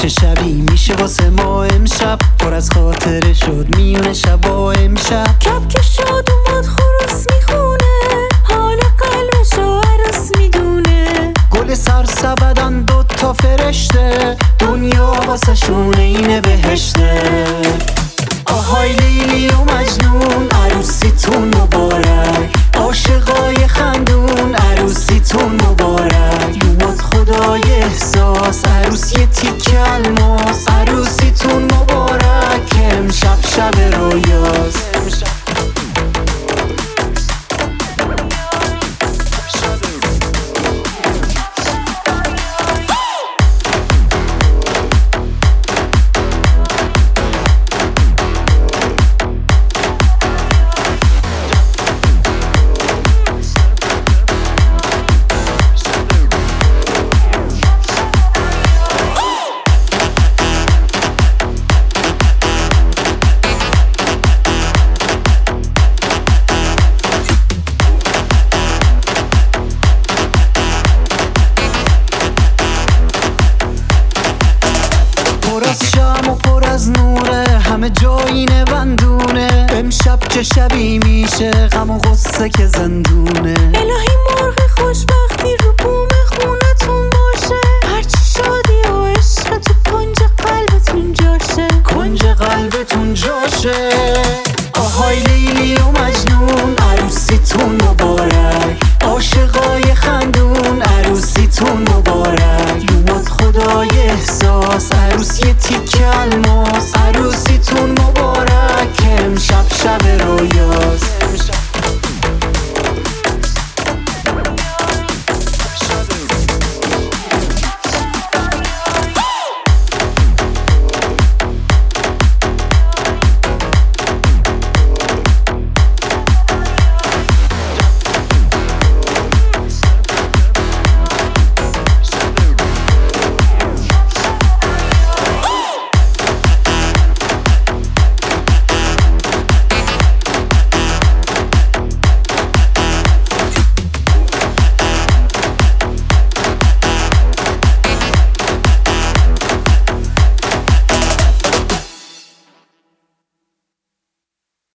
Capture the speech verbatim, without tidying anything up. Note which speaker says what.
Speaker 1: چه شبی میشه واسه ما امشب، پر از خاطره شد میونه شبا امشب.
Speaker 2: کپ که شاد اومد خروس میخونه، حال قلبشو عروس میدونه.
Speaker 1: گل سرسبدن دوتا فرشته، دنیا واسه شونه اینه بهشته. آهای لیلی و مجنون عروسیتون مبارک، عاشقای خندون عروسیتون مبارک. اومد خدای احساس عروس یه تیکه الماس، عروسیتون مبارک امشب شب رویاست. پر از شم و پر از نوره، همه جایینه بندونه. امشب چه شبی میشه، غم و غصه که زندونه.
Speaker 2: الهی مرغ خوشبختی رو بوم خونتون باشه، هرچی شادی و عشق تو کنج قلبتون جاشه،
Speaker 1: کنج قلبتون جاشه. آهای لیلی و مجنون عروسیتون مبارک، عاشقای خندون عروسیتون مبارک. اومد خدای احساس عروس یه تیکه الماس، عروسیتون مبارک امشب شب